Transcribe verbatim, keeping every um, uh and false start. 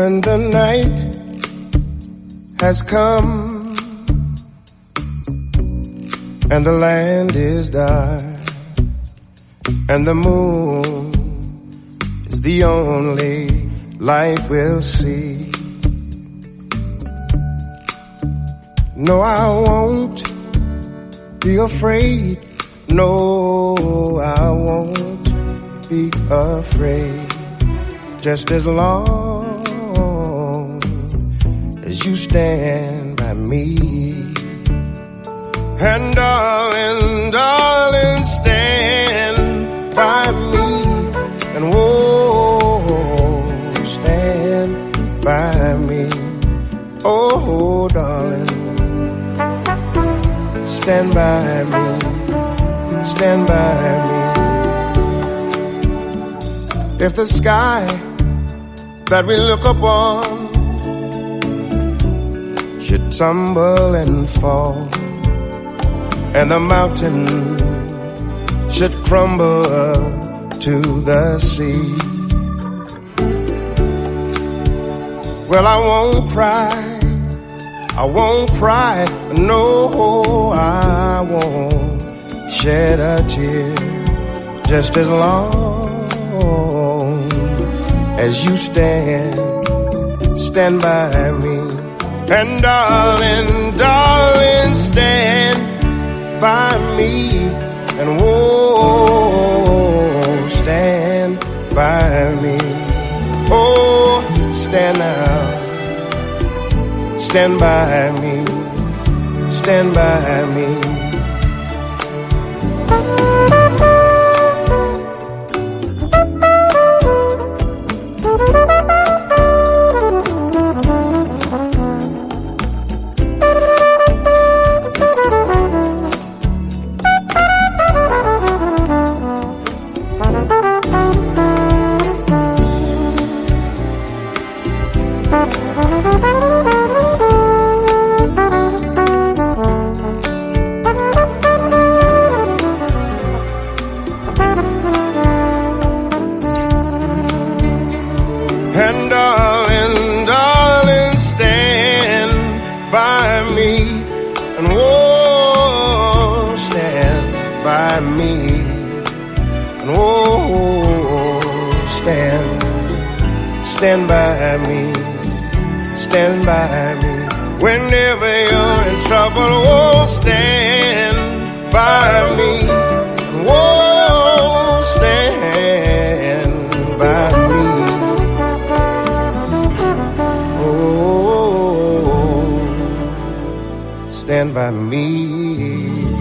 And the night has come, and the land is dark, and the moon is the only light we'll see. No, I won't be afraid. No, I won't be afraid. Just as long as you stand by me. And darling, darling, stand by me. And whoa, stand by me. Oh, darling, stand by me. Stand by me. If the sky that we look upon should tumble and fall, and the mountain should crumble to the sea, well, I won't cry, I won't cry, no, I won't shed a tear. Just as long as you stand, stand by me. And darling, darling, stand by me. And whoa, stand by me. Oh, stand now, stand by me, stand by me. And darling, darling, stand by me. And whoa, stand by me. And whoa, stand, stand by me. Stand by me. Whenever you're in trouble, whoa, stand by me. And whoa, stand by me. Stand by me.